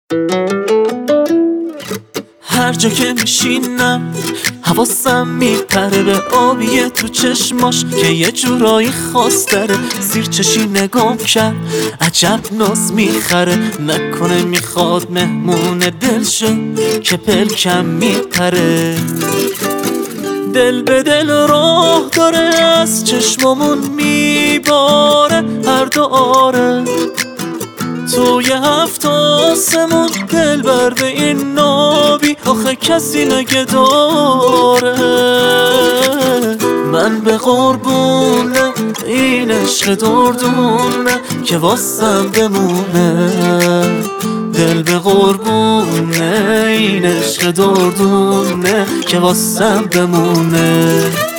هر جا که میشینم حواسم میپره به آبیه تو چشماش که یه جورایی خاص داره. زیر چشی نگام کرد عجب ناز میخره، نکنه میخواد مهمون دل شه که پلکم میپره. دل به دل راه داره از چشمامون میباره هر دو آره. توی هفت آسمون دل بر به این نابی آخه کسی نگه داره. من به قربونه این عشق دردونه که واسم بمونه. دل به قربونه این عشق دردونه که واسم بمونه.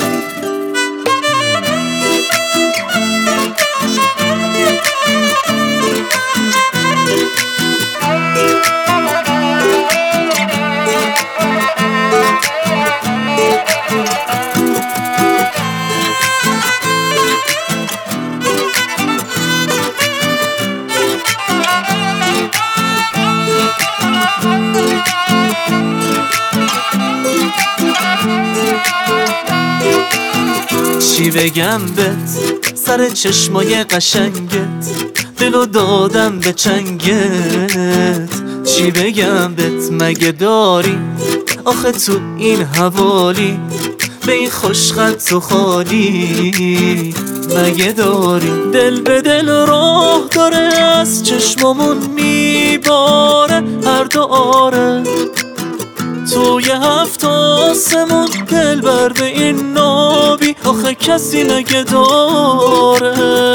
چی بگم بهت سر چشمای قشنگت، دلو دادم به چنگت. چی بگم بهت مگه داری آخه تو این حوالی به این خوشخط و خالی مگه داری. دل به دل راه داره از چشمامون میباره هر دو آره. توی هفت آسمون دل بر به این نابی آخه کسی نگه داره.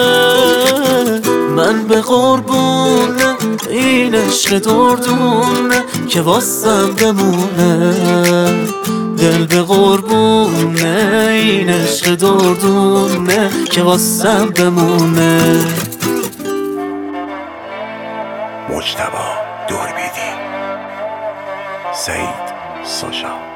من به قربونه این عشق دردونه که واسم بمونه. دل به قربونه این عشق دردونه که واسم بمونه. مجتبی دوربیدی، سعید ساشا.